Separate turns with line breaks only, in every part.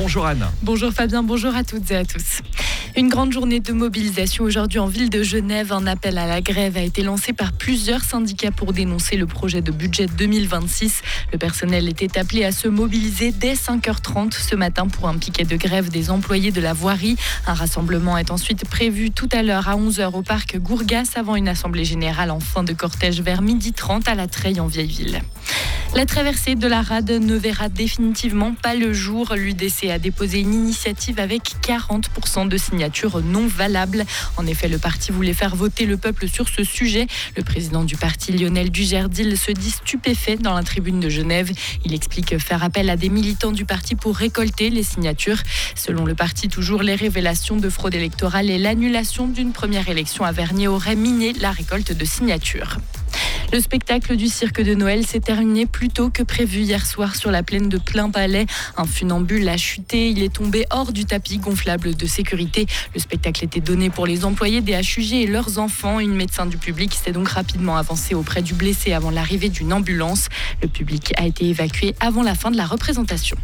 Bonjour Anne.
Bonjour Fabien, bonjour à toutes et à tous. Une grande journée de mobilisation aujourd'hui en ville de Genève. Un appel à la grève a été lancé par plusieurs syndicats pour dénoncer le projet de budget 2026. Le personnel était appelé à se mobiliser dès 5h30 ce matin pour un piquet de grève des employés de la voirie. Un rassemblement est ensuite prévu tout à l'heure à 11h au parc Gourgas avant une assemblée générale en fin de cortège vers 12h30 à La Treille en Vieille-Ville. La traversée de la Rade ne verra définitivement pas le jour. L'UDC a déposé une initiative avec 40% de signatures non valables. En effet, le parti voulait faire voter le peuple sur ce sujet. Le président du parti, Lionel Dugerdil, se dit stupéfait dans la tribune de Genève. Il explique faire appel à des militants du parti pour récolter les signatures. Selon le parti, toujours les révélations de fraude électorale et l'annulation d'une première élection à Vernier auraient miné la récolte de signatures. Le spectacle du cirque de Noël s'est terminé plus tôt que prévu hier soir sur la plaine de Plainpalais. Un funambule a chuté, il est tombé hors du tapis gonflable de sécurité. Le spectacle était donné pour les employés des HUG et leurs enfants. Une médecin du public s'est donc rapidement avancée auprès du blessé avant l'arrivée d'une ambulance. Le public a été évacué avant la fin de la représentation.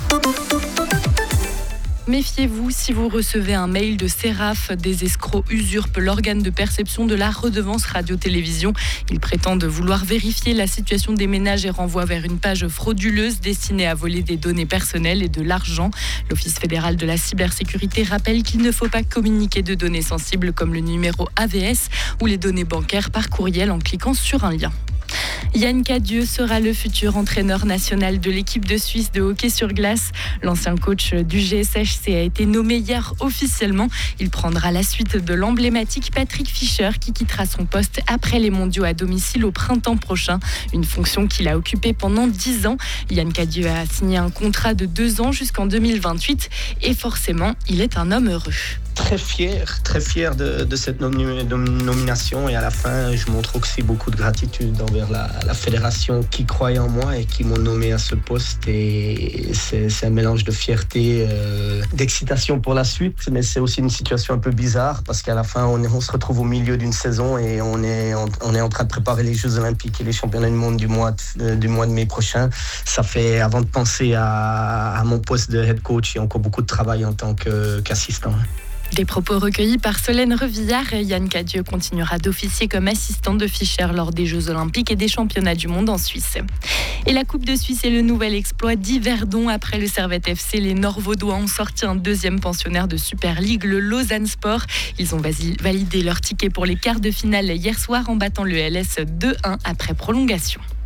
Méfiez-vous si vous recevez un mail de Seraf. Des escrocs usurpent l'organe de perception de la redevance radio-télévision. Ils prétendent vouloir vérifier la situation des ménages et renvoient vers une page frauduleuse destinée à voler des données personnelles et de l'argent. L'Office fédéral de la cybersécurité rappelle qu'il ne faut pas communiquer de données sensibles comme le numéro AVS ou les données bancaires par courriel en cliquant sur un lien. Yann Cadieux sera le futur entraîneur national de l'équipe de Suisse de hockey sur glace. L'ancien coach du GSHC a été nommé hier officiellement. Il prendra la suite de l'emblématique Patrick Fischer qui quittera son poste après les mondiaux à domicile au printemps prochain. Une fonction qu'il a occupée pendant 10 ans. Yann Cadieux a signé un contrat de 2 ans jusqu'en 2028 et forcément, il est un homme heureux.
Très fier de cette nomination et à la fin je montre aussi beaucoup de gratitude envers la fédération qui croyait en moi et qui m'ont nommé à ce poste et c'est un mélange de fierté, d'excitation pour la suite, mais c'est aussi une situation un peu bizarre parce qu'à la fin on se retrouve au milieu d'une saison et on est en train de préparer les Jeux Olympiques et les championnats du monde du mois de mai prochain. Ça fait, avant de penser à mon poste de head coach, il y a encore beaucoup de travail en tant qu'assistant.
Des propos recueillis par Solène Revillard. Yann Cadieux continuera d'officier comme assistant de Fischer lors des Jeux Olympiques et des Championnats du Monde en Suisse. Et la Coupe de Suisse est le nouvel exploit d'Yverdon. Après le Servette FC, les Nord-Vaudois ont sorti un deuxième pensionnaire de Super League, le Lausanne Sport. Ils ont validé leur ticket pour les quarts de finale hier soir en battant le LS 2-1 après prolongation.